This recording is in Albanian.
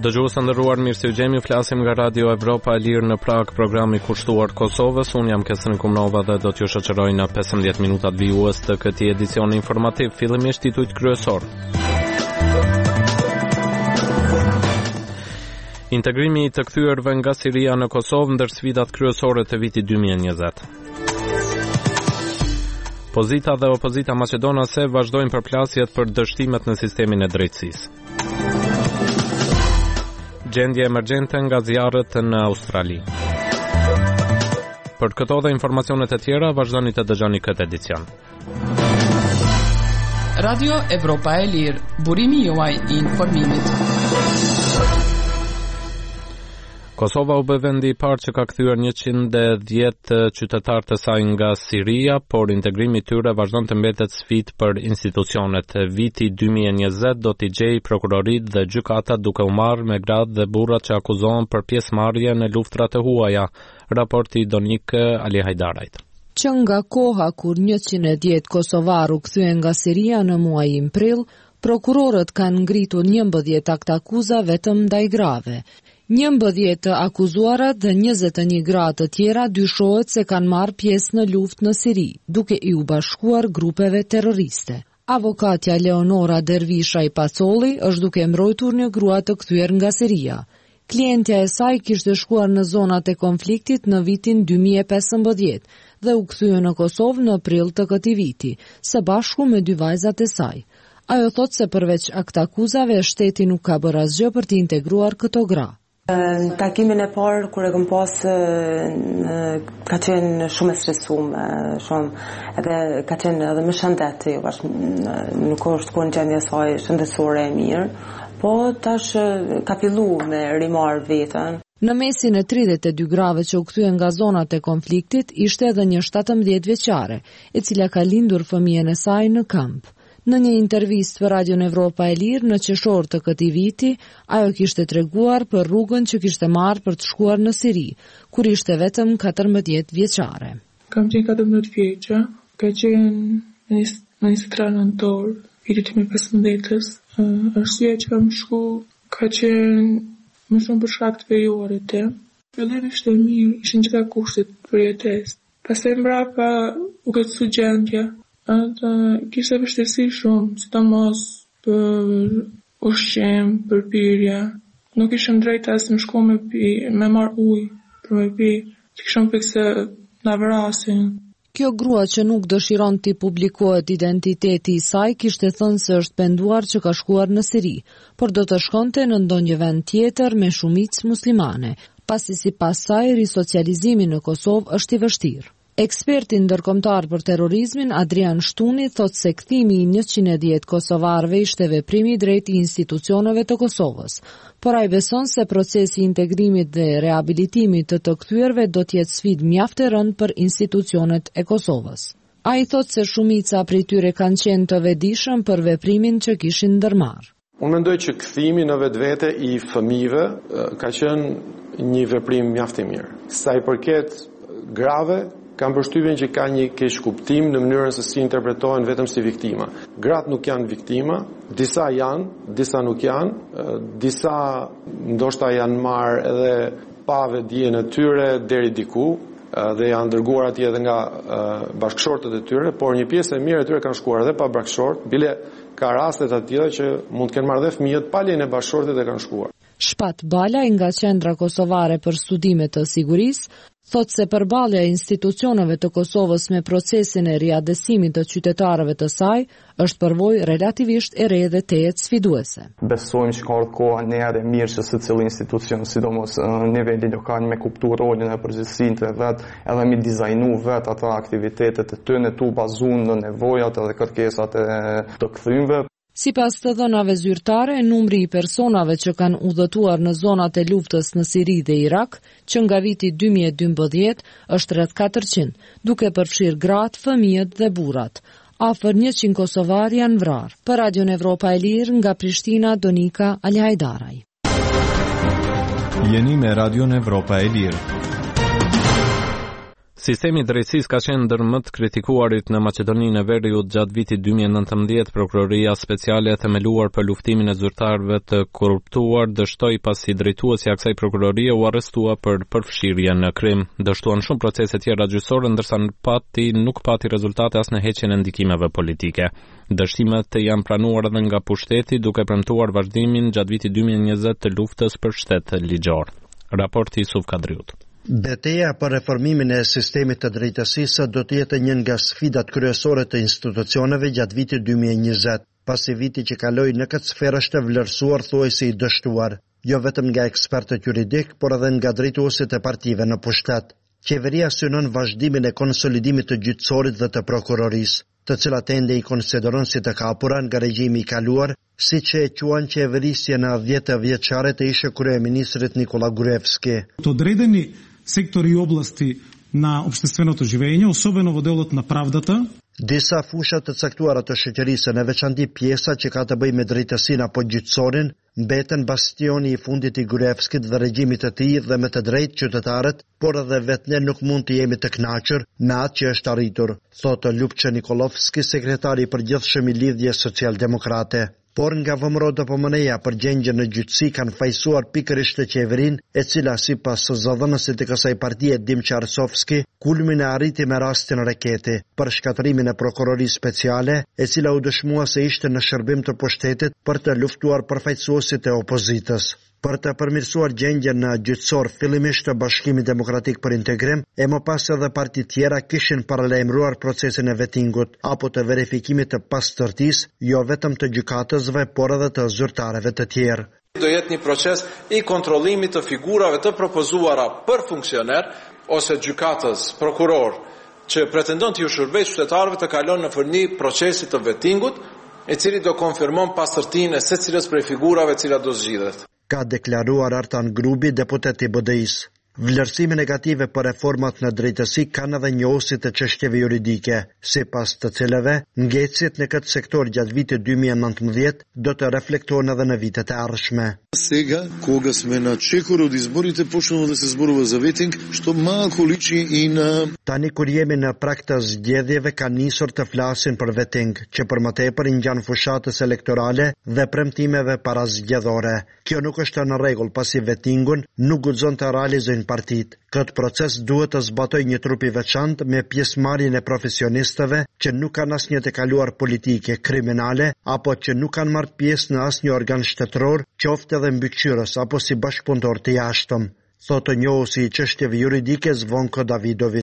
Dëgjues të nderuar, mirë se u gjemi, flasim nga Radio Evropa e Lirë në Prag, programi kushtuar Kosovës. Unë jam Kesin Kumnova dhe do t'ju shoqëroj në 15 minutat vijues të këtij edicioni informativ. Fillimisht titujt kryesor. Integrimi i të kthyer nga Siria në Kosovë ndër sfidat kryesore të vitit 2020. Pozita dhe opozita maqedonase vazhdojnë përplasjet për dështimet në sistemin e drejtësisë. Gjendje emergjente nga zjarret në Australi. Për këto dhe informacionet e tjera, vazhdoni të dëgjoni këtë edicion. Radio Evropa e Lirë, burimi juaj i informimit. Kosova u bë vendi i parë që ka kthyer 110 qytetarë të saj nga Siria, por integrimi i tyre vazhdon të mbetet sfidë për institucionet. Viti 2020 do t'i gjejë prokurorit dhe gjykatat duke u marrë me gratë dhe burrat që akuzohen për pjesëmarrje në luftrat e huaja, raporti Donik Ali Hajdarajt. Që nga koha kur 110 kosovar u kthyen nga Siria në muajin prill, prokurorët kanë ngritur 11 aktakuza vetëm ndaj grave. 11 të akuzuarat dhe 21 gra të tjera dyshohet se kanë marrë pjesë në luftë në Siri, duke i u bashkuar grupeve terroriste. Avokatja Leonora Dervishaj Pacolli është duke mbrojtur një grua të kthyer nga Siria. Klientja e saj kishte shkuar në zonat e konfliktit në vitin 2015 dhe u kthye në Kosovë në prill të këtij viti, së bashku me 2 vajzat e saj. Ajo thot se përveç aktakuzave, shteti nuk ka bërë asgjë për të integruar këto gra. Në takimin e parë, kur e këm pas, ka qenë shumë e stresuar, edhe ka qenë edhe më shëndet, nuk është ku në gjendje saj shëndetësore e mirë, po tash ka fillu me rimarr veten. Në mesin e 32 grave që u kthyen nga zonat e konfliktit, ishte edhe një 17 vjeçare, e cila ka lindur fëmijën e saj në kamp. Në një intervistë për Radio Evropa e Lirë në qershor të këtij viti, ajo kishte treguar për rrugën që kishte marrë për të shkuar në Siri, kur ishte vetëm 14 vjeçare. Kam qenë 14 vjeçë, ka qenë në 23 nëntor, vitit 2015. Arsyeja që kam shku ka qenë më shumë për shkak të periudhave. Fillimi ishte mirë, ishin gjitha kushtet për jetesë. Pastaj mbrapa u kërcyu gjendja. Kishte vështirësi shumë, sidomos për ushqim, për pirje. Nuk ishim drejt as më shku me marr ujë për me pi, që kishim frikë se na vrasin. Kjo grua që nuk dëshiron t'i publikohet identiteti i saj kishte thënë se është penduar që ka shkuar në Siri, por do të shkonte në ndonjë vend tjetër me shumicë muslimane, pasi sipas saj risocializimi në Kosovë është i vështirë. Eksperti ndërkombëtar për terrorizmin Adrian Shtuni thot se kthimi i 110 kosovarëve ishte veprimi drejt i institucioneve të Kosovës, por ai beson se procesi i integrimit dhe reabilitimit të kthyrëve do të jetë sfidë mjaft e rëndë për institucionet e Kosovës. Ai thot se shumica prej tyre kanë qenë të vetëdijshëm për veprimin që kishin ndërmarrë. Unë mendoj që kthimi në vetvete i fëmijëve ka qenë një veprim mjaft i mirë. Sa i përket grave, kam përshtypjen që ka një keq kuptim në mënyrën se si interpretohen vetëm si viktima. Gratë nuk janë viktima, disa janë, disa nuk janë, disa ndoshta janë marrë edhe pa vetdijen e tyre deri diku dhe janë dërguar atje edhe nga bashkëshortët e tyre, por një pjesë e mirë e tyre kanë shkuar edhe pa bashkëshort, bile ka raste të tilla që mund të kenë marrë dhe fëmijët pa lejen e bashkëshortit dhe kanë shkuar. Shpat Bala, nga Qendra Kosovare për Studime të Sigurisë, thot se përballja e institucioneve të Kosovës me procesin e riadesimit të qytetarëve të saj është përvojë relativisht e re dhe tejet sfiduese. Besojmë që ka ardhur koha një herë mirë që secili institucion, sidomos në nivelin lokal, me kuptu rolin e përgjegjësinë të vet, edhe me dizajnu vet ata aktivitetet e tyre tu bazuar në nevojat edhe kërkesat e të kthymëve. Sipas të dhënave zyrtare, numri i personave që kanë udhëtuar në zonat e luftës në Siri dhe Irak, që nga viti 2012 është rreth 400, duke përfshirë gratë, fëmijët dhe burrat. Afër 100 kosovar janë vrarë. Për Radio Evropa e Lirë, nga Prishtina, Donika Alhajdaraj. Jeni me Radio Evropa e Lirë. Sistemi i drejtësisë ka qenë ndër më të kritikuarit në Maqedoninë e Veriut gjatë vitit 2019. Prokuroria speciale e themeluar për luftimin e zyrtarëve të korruptuar dështoi pasi drejtuesja e kësaj prokurorie u arrestua për përfshirje në krim. Dështuan shumë procese tjera gjyqësore, ndërsa nuk pati rezultate as në heqjen e ndikimeve politike. Dështimet janë pranuar edhe nga pushteti, duke premtuar vazhdimin gjatë vitit 2020 të luftës për shtet ligjor. Raporti Yusuf Kadriut. Betejë për reformimin e sistemit të drejtësisë do të jetë një nga sfidat kryesore të institucioneve gjatë vitit 2020, pasi viti që kaloi në këtë sferë është vlerësuar thuajse i dështuar, jo vetëm nga ekspertët juridik, por edhe nga drejtuesit e partive në pushtet. Qeveria synon vazhdimin e konsolidimit të gjyqësorit dhe të prokurorisë, të cilat ende i konsideron si të kapura nga regjimi i kaluar, siç e quan qeverisja në 10 vjeçare të ish kryeministrit Nikola Gruevski. Određeni sektori i oblasti na opšteственото живење, особено во делот на правдата. Disa fusha të caktuara të shoqërisë, në veçanti pjesa që ka të bëjë me drejtësinë apo gjyqësorin, mbeten bastioni i fundit i Gruevskit dhe regjimit të tij dhe me të drejtë qytetarët, por edhe vetë ne nuk mund të jemi të kënaqur me atë që është arritur, thotë Ljupča Nikolovski, sekretari i përgjithshëm i Lidhjes Social-Demokrate. Por nga VMRO-DPMN-ja për gjengjen në gjyqësi kanë fajsuar pikërisht të qeverinë, e cila sipas zëdhënësit të kësaj partie Dimçi Arsovski, kulmin e arriti me rastin Reketi për shkatërimin e prokurorisë speciale, e cila u dëshmua se ishte në shërbim të pushtetit për të luftuar përfaqësuesit e opozitës. Për të përmirësuar gjendjen në gjyqësor, fillimisht të Bashkimi Demokratik për Integrim, e më pas edhe parti tjera kishin paralajmëruar procesin e vettingut apo të verifikimit të pastërtisë, jo vetëm të gjykatësve, por edhe të zyrtarëve të tjerë. Do jetë një proces i kontrollimit të figurave të propozuara për funksioner ose gjykatës, prokuror, që pretendon të ju shërbejë qytetarëve të kalon në fërni procesit të vettingut, i cili do konfirmon pastërtinë e secilës prej figurave e cila do zgjidhet. Ka deklaruar Artan Grubi, deputet i BDI-s. Vlerësime negative për reformat në drejtësi kanë edhe njohësit të çështjeve juridike, sipas të cilave ngecjet në këtë sektor gjatë vitit 2019 do të reflektohen edhe në vitet e ardhshme. Сега, кога сме на чекор од изборите, почнува да се зборува за ветинг, што малку личи и на... Tani kur jemi në prag të zgjedhjeve kanë nisur të flasin për veting, që për më tepër i ngjan fushatës elektorale dhe premtimeve parazgjedhore. Kjo nuk është në rregull, pasi vetingun nuk guxon të realizojnë partit. Këtë proces duhet të zbatojë një trup i veçantë me pjesëmarrjen e profesionistëve që nuk kanë asnjë të kaluar politike, kriminale apo që nuk kanë marrë pjesë në asnjë organ shtetëror, qoftë edhe mbikëqyrës apo si bashkëpunëtor të jashtëm, thotë njohuesi i çështjeve juridike Zvonko Davidović.